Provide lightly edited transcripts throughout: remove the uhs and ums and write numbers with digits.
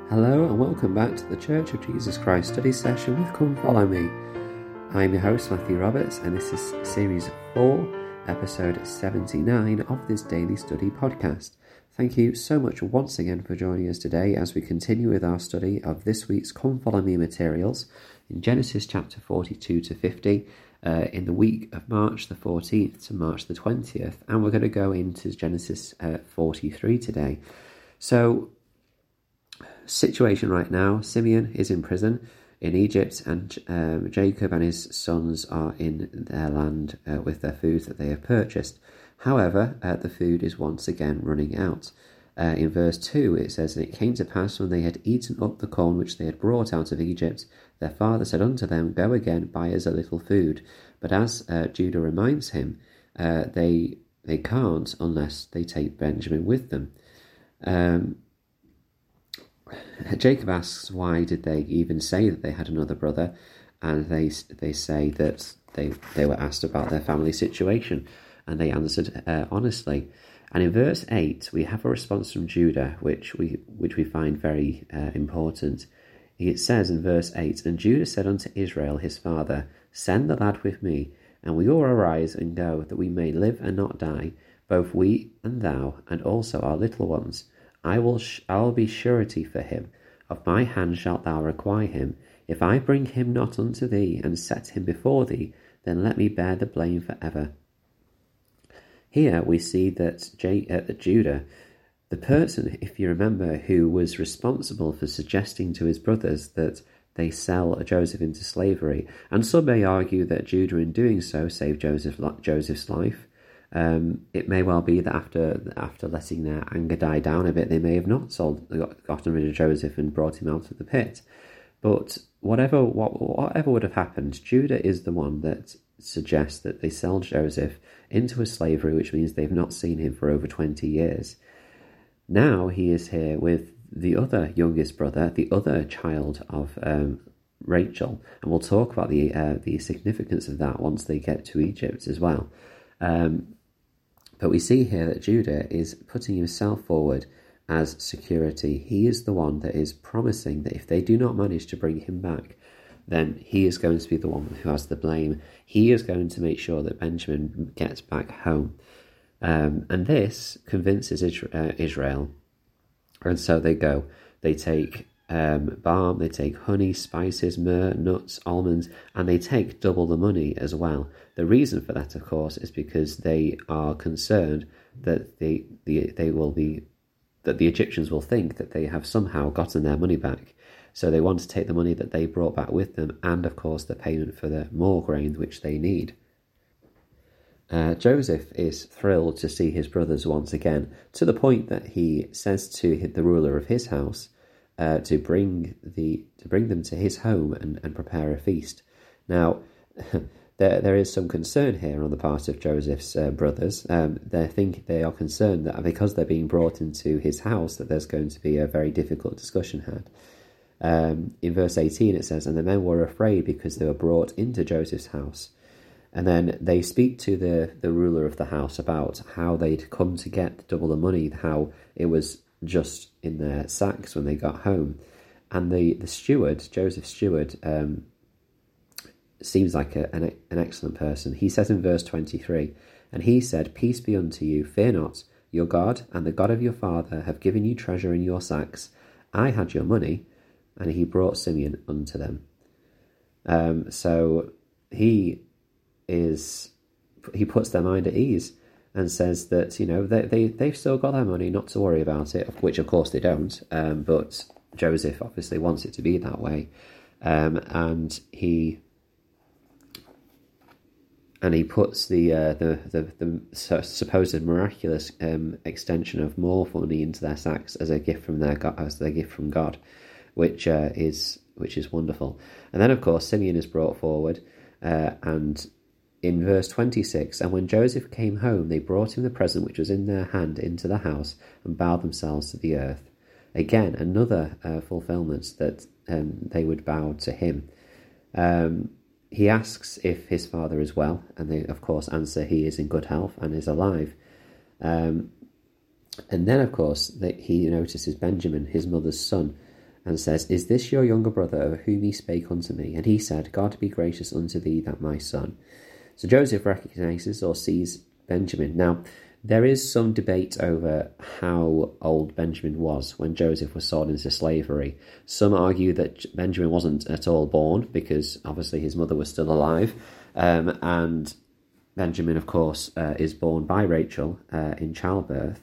Hello and welcome back to the Church of Jesus Christ study session with Come Follow Me. I'm your host Matthew Roberts and this is series 4, episode 79 of this daily study podcast. Thank you so much once again for joining us today as we continue with our study of this week's Come Follow Me materials in Genesis chapter 42 to 50 in the week of March the 14th to March the 20th, and we're going to go into Genesis 43 today. So, situation right now, Simeon is in prison in Egypt and Jacob and his sons are in their land with their food that they have purchased. However, the food is once again running out. In verse 2 it says, "And it came to pass when they had eaten up the corn which they had brought out of Egypt, their father said unto them, Go again, buy us a little food. But as Judah reminds him, they can't unless they take Benjamin with them." Jacob asks why did they even say that they had another brother, and they say that they were asked about their family situation, and they answered honestly. And in verse 8 we have a response from Judah which we find very important. It says in verse 8, "And Judah said unto Israel his father, Send the lad with me, and we will arise and go, that we may live and not die, both we and thou, and also our little ones. I will be surety for him. Of my hand shalt thou require him. If I bring him not unto thee, and set him before thee, then let me bear the blame for ever." Here we see that Judah, the person, if you remember, who was responsible for suggesting to his brothers that they sell Joseph into slavery, and some may argue that Judah in doing so saved Joseph's life. It may well be that after letting their anger die down a bit, they may have not gotten rid of Joseph and brought him out of the pit. But whatever would have happened, Judah is the one that suggests that they sell Joseph into a slavery, which means they've not seen him for over 20 years. Now he is here with the other youngest brother, the other child of Rachel, and we'll talk about the significance of that once they get to Egypt as well. But we see here that Judah is putting himself forward as security. He is the one that is promising that if they do not manage to bring him back, then he is going to be the one who has the blame. He is going to make sure that Benjamin gets back home. And this convinces Israel. And so they go. They take balm, they take honey, spices, myrrh, nuts, almonds, and they take double the money as well. The reason for that, of course, is because they are concerned that the Egyptians will think that they have somehow gotten their money back. So they want to take the money that they brought back with them, and of course the payment for the more grain which they need. Joseph is thrilled to see his brothers once again, to the point that he says to the ruler of his house to bring them to his home and prepare a feast. Now, there is some concern here on the part of Joseph's brothers. They are concerned that because they're being brought into his house, that there's going to be a very difficult discussion had. In verse 18 it says, "And the men were afraid because they were brought into Joseph's house." And then they speak to the ruler of the house about how they'd come to get double the money, how it was just in their sacks when they got home. And the steward, Joseph's steward, seems like an excellent person. He says in verse 23, "And he said, Peace be unto you, fear not. Your God and the God of your father have given you treasure in your sacks. I had your money, and he brought Simeon unto them." So he puts their mind at ease and says that they've still got their money, not to worry about it, which of course they don't. But Joseph obviously wants it to be that way, and he puts the supposed miraculous extension of more money into their sacks as a gift from God, which is wonderful. And then of course Simeon is brought forward, and in verse 26, "And when Joseph came home, they brought him the present which was in their hand into the house, and bowed themselves to the earth." Again, another fulfillment that they would bow to him. He asks if his father is well, and they, of course, answer he is in good health and is alive. And then, of course, he notices Benjamin, his mother's son, and says, Is this your younger brother of whom he spake unto me? And he said, God be gracious unto thee, that my son. So Joseph recognizes or sees Benjamin. Now, there is some debate over how old Benjamin was when Joseph was sold into slavery. Some argue that Benjamin wasn't at all born because obviously his mother was still alive. And Benjamin, of course, is born by Rachel in childbirth.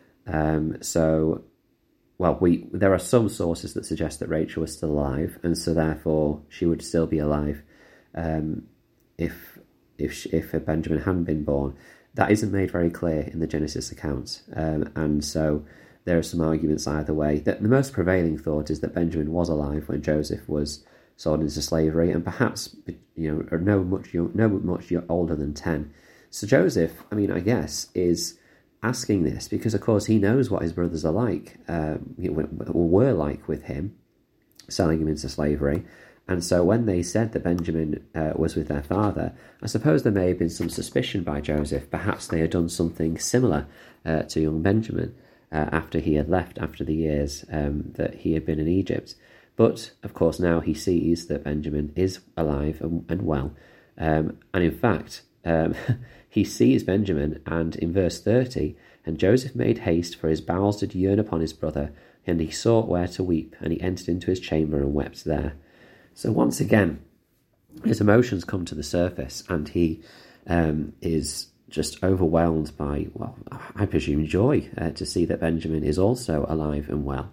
There are some sources that suggest that Rachel was still alive, and so therefore she would still be alive if Benjamin hadn't been born. That isn't made very clear in the Genesis accounts, and so there are some arguments either way. The most prevailing thought is that Benjamin was alive when Joseph was sold into slavery, and perhaps no much older than 10. So Joseph, I guess, is asking this because, of course, he knows what his brothers are like, were like with him, selling him into slavery. And so when they said that Benjamin was with their father, I suppose there may have been some suspicion by Joseph. Perhaps they had done something similar to young Benjamin after he had left, after the years that he had been in Egypt. But, of course, now he sees that Benjamin is alive and well. And in fact, he sees Benjamin, and in verse 30, and Joseph made haste, for his bowels did yearn upon his brother, and he sought where to weep, and he entered into his chamber and wept there. So once again, his emotions come to the surface, and he is just overwhelmed by, I presume, joy to see that Benjamin is also alive and well.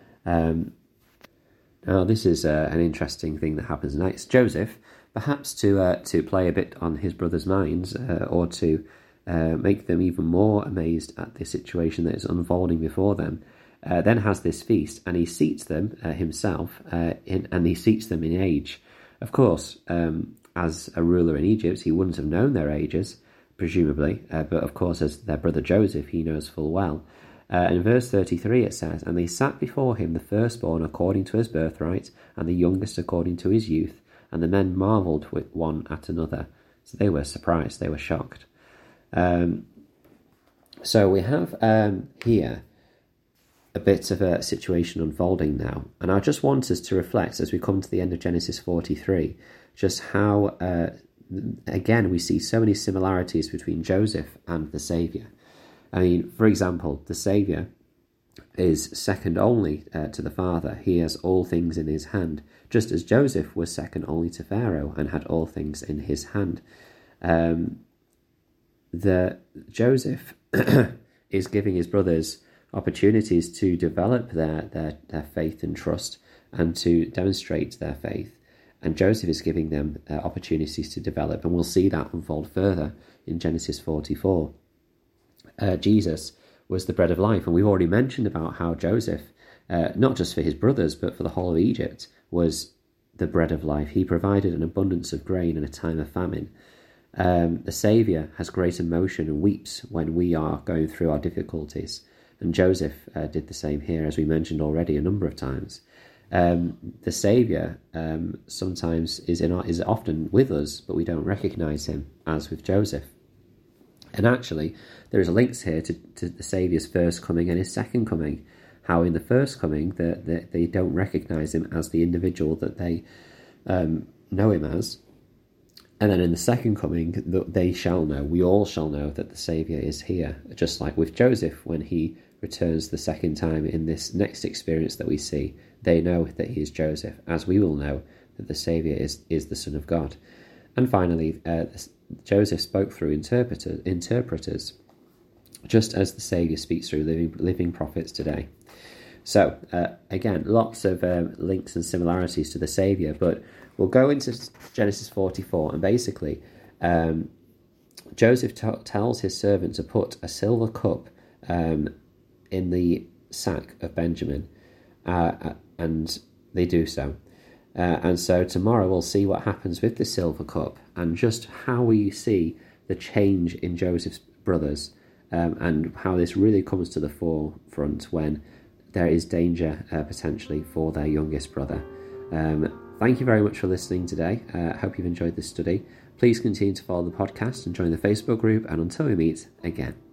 Now, this is an interesting thing that happens next. Joseph, perhaps to play a bit on his brothers' minds, or to make them even more amazed at the situation that is unfolding before them, then has this feast, and he seats them himself, and he seats them in age. Of course, as a ruler in Egypt, he wouldn't have known their ages, presumably, but of course, as their brother Joseph, he knows full well. In verse 33 it says, And they sat before him the firstborn according to his birthright, and the youngest according to his youth, and the men marvelled with one at another. So they were surprised, they were shocked. So we have here a bit of a situation unfolding now. And I just want us to reflect as we come to the end of Genesis 43, just how, again, we see so many similarities between Joseph and the Saviour. For example, the Saviour is second only to the Father. He has all things in his hand, just as Joseph was second only to Pharaoh and had all things in his hand. Joseph is giving his brothers opportunities to develop their faith and trust and to demonstrate their faith. And Joseph is giving them opportunities to develop, and we'll see that unfold further in Genesis 44. Jesus was the bread of life, and we've already mentioned about how Joseph, not just for his brothers, but for the whole of Egypt, was the bread of life. He provided an abundance of grain in a time of famine. The Saviour has great emotion and weeps when we are going through our difficulties. And Joseph did the same here, as we mentioned already a number of times. The Saviour sometimes is often with us, but we don't recognise him, as with Joseph. And actually, there is links here to the Saviour's first coming and his second coming. How in the first coming, they don't recognise him as the individual that they know him as. And then in the second coming, they shall know, we all shall know that the Saviour is here. Just like with Joseph, when he returns the second time in this next experience that we see, they know that he is Joseph, as we will know that the Saviour is the Son of God. And finally, Joseph spoke through interpreters, just as the Saviour speaks through living prophets today. So, again, lots of links and similarities to the Saviour, but we'll go into Genesis 44, and basically, Joseph tells his servant to put a silver cup in the sack of Benjamin, and they do so. And so tomorrow we'll see what happens with the silver cup, and just how we see the change in Joseph's brothers, and how this really comes to the forefront when there is danger potentially for their youngest brother. Thank you very much for listening today. I hope you've enjoyed this study. Please continue to follow the podcast and join the Facebook group, and until we meet again.